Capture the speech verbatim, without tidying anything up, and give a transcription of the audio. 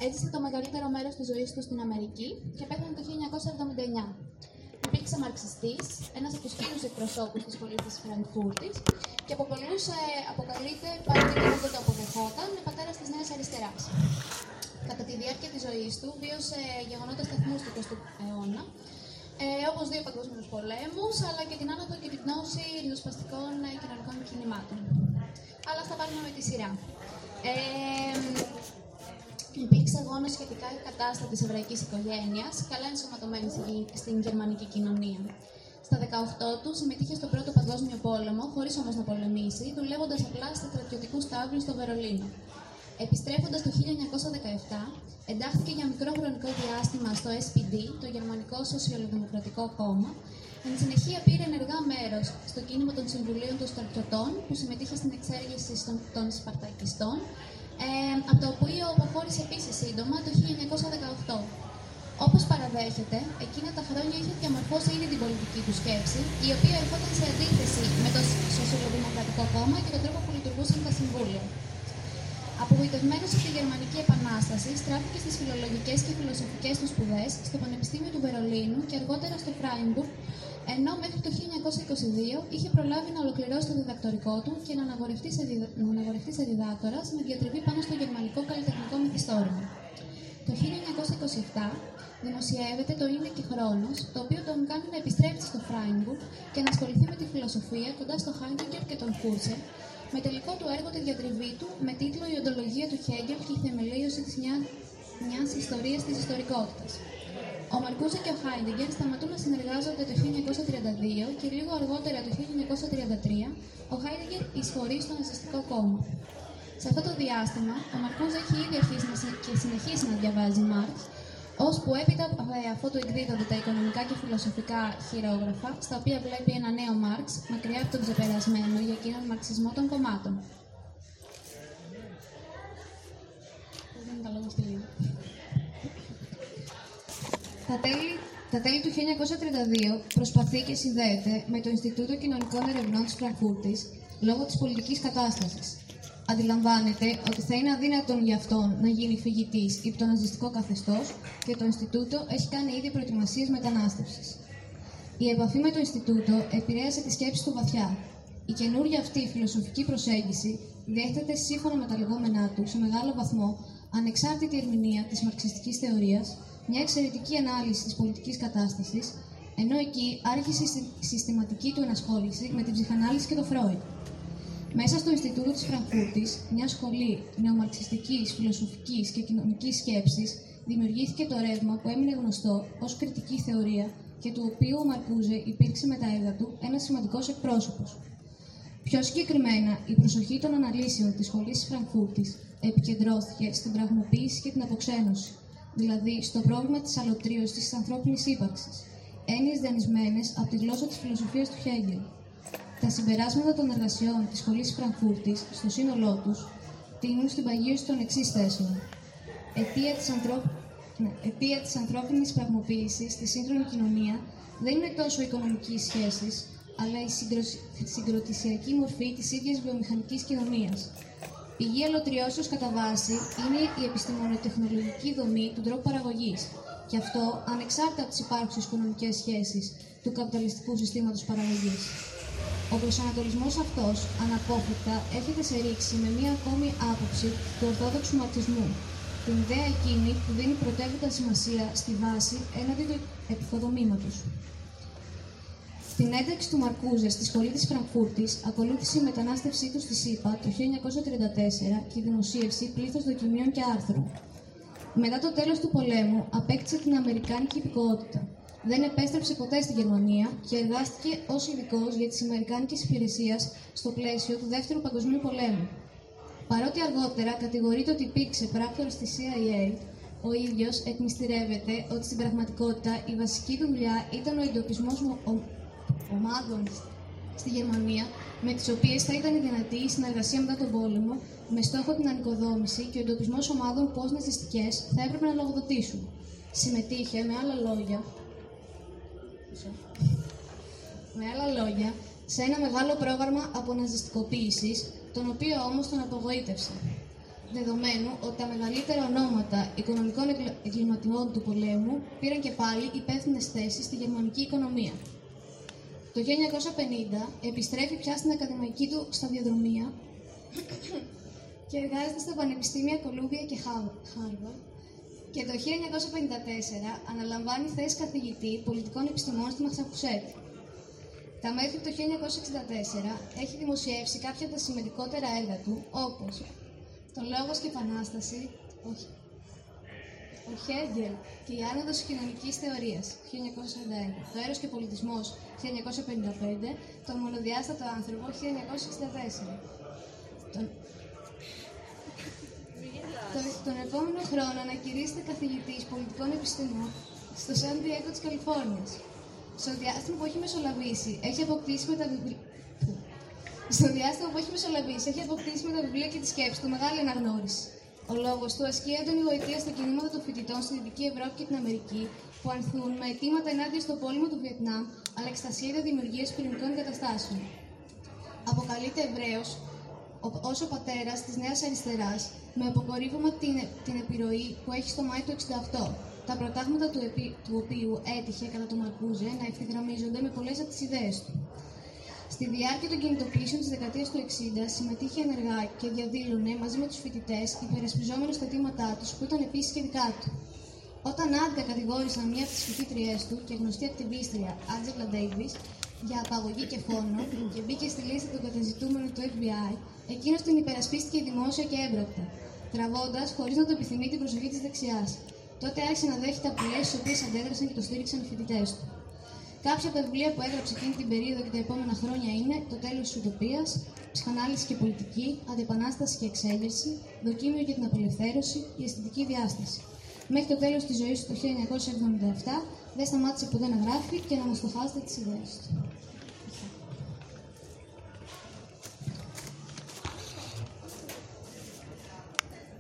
Έζησε το μεγαλύτερο μέρος της ζωής του στην Αμερική και πέθανε το χίλια εννιακόσια εβδομήντα εννιά. Υπήρξε μαρξιστής, ένας από τους κύριους εκπροσώπους της σχολής της Φραγκφούρτης και από πολλούς ε, αποκαλείται, παρότι και δεν το αποδεχόταν, πατέρας της Νέας Αριστεράς. Κατά τη διάρκεια της ζωής του, βίωσε γεγονότα σταθμούς του εικοστού αιώνα, ε, όπως δύο παγκόσμιους πολέμους, αλλά και την άνοδο και την πτώση ριζοσπαστικών ε, κοινωνικών κινημάτων. Αλλά θα πάρουμε με τη σειρά. Ε, Υπήρξε γόνος σχετικά κατάστατης εβραϊκής οικογένειας, καλά ενσωματωμένη στην γερμανική κοινωνία. Στα δεκαοκτώ του συμμετείχε στον Πρώτο Παγκόσμιο Πόλεμο, χωρίς όμως να πολεμήσει, δουλεύοντας απλά σε στρατιωτικούς στάβλους στο Βερολίνο. Επιστρέφοντας το χίλια εννιακόσια δεκαεπτά, εντάχθηκε για μικρό χρονικό διάστημα στο ες πι ντι, το Γερμανικό Σοσιαλδημοκρατικό Κόμμα. Εν συνεχεία πήρε ενεργά μέρος στο κίνημα των Συμβουλίων των Στρατιωτών, που συμμετείχε στην εξέργηση των Σπαρτακιστών, Ε, από το οποίο αποχώρησε επίσης σύντομα το χίλια εννιακόσια δεκαοκτώ. Όπως παραδέχεται, εκείνα τα χρόνια είχε διαμορφώσει ήδη την πολιτική του σκέψη, η οποία ερχόταν σε αντίθεση με το Σοσιαλδημοκρατικό Κόμμα και τον τρόπο που λειτουργούσαν τα συμβούλια. Απογοητευμένος από τη Γερμανική Επανάσταση, στράφηκε στις φιλολογικές και φιλοσοφικές του σπουδές στο Πανεπιστήμιο του Βερολίνου και αργότερα στο Φράιμπουργκ, ενώ μέχρι το χίλια εννιακόσια είκοσι δύο είχε προλάβει να ολοκληρώσει το διδακτορικό του και να αναγορευτεί σε, διδα... αναγορευτεί σε διδάκτορας με διατριβή πάνω στο γερμανικό καλλιτεχνικό μυθιστόρημα. Το χίλια εννιακόσια είκοσι επτά δημοσιεύεται το «Είναι και χρόνος», το οποίο τον κάνει να επιστρέψει στο Φράιμπουργκ και να ασχοληθεί με τη φιλοσοφία κοντά στο Χάιντεγκερ και τον Χούρτσελ, με τελικό του έργο τη διατριβή του με τίτλο «Η οντολογία του Χέγκελ και η θεμελίωση της μια... μιας ιστορίας της ιστορικότητας». Ο Μαρκούζε και ο Χάιντεγκερ σταματούν να συνεργάζονται το χίλια εννιακόσια τριάντα δύο και λίγο αργότερα το χίλια εννιακόσια τριάντα τρία ο Χάιντεγκερ εισχωρεί στο Ναζιστικό Κόμμα. Σε αυτό το διάστημα, ο Μαρκούζε έχει ήδη αρχίσει να συ... και συνεχίσει να διαβάζει Μάρξ, ώσπου έπειτα αφού του εκδίδονται τα οικονομικά και φιλοσοφικά χειρόγραφα, στα οποία βλέπει ένα νέο Μάρξ, μακριά από τον ξεπερασμένο για εκείνον μαρξισμό των κομμάτων. Τα τέλη, τα τέλη του χίλια εννιακόσια τριάντα δύο προσπαθεί και συνδέεται με το Ινστιτούτο Κοινωνικών Ερευνών της Φραγκφούρτης λόγω της πολιτικής κατάστασης. Αντιλαμβάνεται ότι θα είναι αδύνατον για αυτόν να γίνει φοιτητής υπό το ναζιστικό καθεστώς και το Ινστιτούτο έχει κάνει ήδη προετοιμασίες μετανάστευσης. Η επαφή με το Ινστιτούτο επηρέασε τη σκέψη του βαθιά. Η καινούργια αυτή φιλοσοφική προσέγγιση διέθετε σύμφωνα με τα λεγόμενά του σε μεγάλο βαθμό ανεξάρτητη ερμηνεία της μαρξιστικής θεωρίας, μια εξαιρετική ανάλυση της πολιτικής κατάστασης, ενώ εκεί άρχισε η συστηματική του ενασχόληση με την ψυχανάλυση και το Φρόιντ. Μέσα στο Ινστιτούτο της Φραγκφούρτης, μια σχολή νεομαρξιστικής, φιλοσοφικής και κοινωνικής σκέψης, δημιουργήθηκε το ρεύμα που έμεινε γνωστό ως κριτική θεωρία και του οποίου ο Μαρκούζε υπήρξε με τα έργα του ένας σημαντικός εκπρόσωπος. Πιο συγκεκριμένα, η προσοχή των αναλύσεων της σχολής της Φραγκφούρτης επικεντρώθηκε στην πραγμοποίηση και την αποξένωση, δηλαδή στο πρόβλημα της αλωτρίωσης της ανθρώπινης ύπαρξης, έννοιες δανεισμένες από τη γλώσσα της φιλοσοφίας του Χέγκελ. Τα συμπεράσματα των εργασιών της σχολής της Φραγκφούρτης, στο σύνολό τους, τείνουν στην παγίωση των εξής θέσεων. Αιτία της, ανθρω... ναι, αιτία της ανθρώπινης πραγμοποίησης στη σύγχρονη κοινωνία δεν είναι τόσο οι οικονομικές σχέσεις, αλλά η συγκρο... συγκροτησιακή μορφή της ίδιας βιομηχανικής κοινωνίας. Πηγή αλωτριώσεως κατά βάση είναι η επιστημονοτεχνολογική δομή του τρόπου παραγωγής, και αυτό ανεξάρτητα από τις υπάρχουσες οικονομικές σχέσεις του καπιταλιστικού συστήματος παραγωγής. Ο προσανατολισμός αυτός, αναπόφευκτα, έρχεται σε ρήξη με μία ακόμη άποψη του ορθόδοξου μαρξισμού, την ιδέα εκείνη που δίνει πρωτεύοντα σημασία στη βάση έναντι του επικοδομήματος. Στην ένταξη του Μαρκούζε στη σχολή της Φραγκφούρτης ακολούθησε η μετανάστευσή του στη ΣΥΠΑ το χίλια εννιακόσια τριάντα τέσσερα και η δημοσίευση πλήθος δοκιμίων και άρθρων. Μετά το τέλος του πολέμου απέκτησε την αμερικάνικη υπηκότητα. Δεν επέστρεψε ποτέ στη Γερμανία και εργάστηκε ως ειδικός για τις αμερικάνικες υπηρεσίες στο πλαίσιο του Δεύτερου Παγκοσμίου Πολέμου. Παρότι αργότερα κατηγορείται ότι υπήρξε πράκτορας της σι άι έι, ο ίδιος εκμυστηρεύεται ότι στην πραγματικότητα η βασική του δουλειά ήταν ο εντοπισμός ομάδων στη Γερμανία με τις οποίες θα ήταν δυνατή η συνεργασία μετά τον πόλεμο, με στόχο την ανοικοδόμηση και ο εντοπισμός ομάδων πώς ναζιστικές θα έπρεπε να λογοδοτήσουν. Συμμετείχε, με άλλα λόγια, με άλλα λόγια, σε ένα μεγάλο πρόγραμμα αποναζιστικοποίησης, τον οποίο όμως τον απογοήτευσε. δεδομένου ότι τα μεγαλύτερα ονόματα οικονομικών εγκληματιών του πολέμου πήραν και πάλι υπεύθυνες θέσεις στη γερμανική οικονομία. Το χίλια εννιακόσια πενήντα επιστρέφει πια στην ακαδημαϊκή του σταδιοδρομία και εργάζεται στα πανεπιστήμια Κολούμπια και Χάρβαρντ, και το χίλια εννιακόσια πενήντα τέσσερα αναλαμβάνει θέση καθηγητή πολιτικών επιστημών στη Μασαχουσέτη. Τα μέχρι το χίλια εννιακόσια εξήντα τέσσερα έχει δημοσιεύσει κάποια από τα σημαντικότερα έργα του, όπως «Το Λόγος και Επανάσταση», «Ο Χέγγελ και η άνοδος της κοινωνικής θεωρίας», χίλια εννιακόσια σαράντα ένα, «Το Έρος και Πολιτισμός», χίλια εννιακόσια πενήντα πέντε, «Το Μονοδιάστατο Άνθρωπο», χίλια εννιακόσια εξήντα τέσσερα. Τον... τον, τον επόμενο χρόνο ανακηρύσσεται καθηγητής πολιτικών επιστημών στο Σαν Διέγκο της Καλιφόρνιας. Στο διάστημα που έχει μεσολαβήσει, έχει αποκτήσει με τα βιβλία. Στο διάστημα που έχει μεσολαβήσει, έχει αποκτήσει με τα βιβλία και τη σκέψη του μεγάλη αναγνώριση. Ο λόγος του ασκεί έντονη γοητεία στα κινήματα των φοιτητών στη Δυτική Ευρώπη και την Αμερική, που ανθούν με αιτήματα ενάντια στο πόλεμο του Βιετνάμ, αλλά και στα σχέδια δημιουργίας πυρηνικών εγκαταστάσεων. Αποκαλείται Εβραίος ως ο πατέρας της Νέας Αριστεράς, με αποκορύφωμα την, την επιρροή που έχει στο Μάη του χίλια εννιακόσια εξήντα οκτώ, τα προτάγματα του, επί, του οποίου έτυχε κατά το Μαρκούζε να ευθυγραμμίζονται με πολλές από τις ιδέες του. Στη διάρκεια των κινητοποιήσεων της δεκαετίας του εξήντα συμμετείχε ενεργά και διαδήλωνε μαζί με τους φοιτητές, υπερασπιζόμενος τα αιτήματά τους, που ήταν επίσης και δικά του. Όταν άδικα κατηγόρησαν μία από τις φοιτήτριές του και γνωστή ακτιβίστρια, Άντζελα Ντέιβις, για απαγωγή και φόνο και μπήκε στη λίστα των καταζητούμενων του εφ μπι άι, εκείνος την υπερασπίστηκε δημόσια και έμπρακτα, τραβώντας, χωρίς να το επιθυμεί, την προσοχή της δεξιάς. Τότε άρχισε να δέχεται απειλές, στις οποίες αντέδρασαν και το στήριξαν οι φοιτητές του. Κάποια από τα βιβλία που έγραψε εκείνη την περίοδο και τα επόμενα χρόνια είναι «Το τέλος της Ουτοπίας», «Ψυχανάλυση και πολιτική», «Αντιεπανάσταση και εξέγερση», «Δοκίμιο για την απελευθέρωση», «Η αισθητική διάσταση». Μέχρι το τέλος της ζωής του το χίλια εννιακόσια εβδομήντα επτά δεν σταμάτησε ποτέ να γράφει και να αναστοχάζεται τις ιδέες του.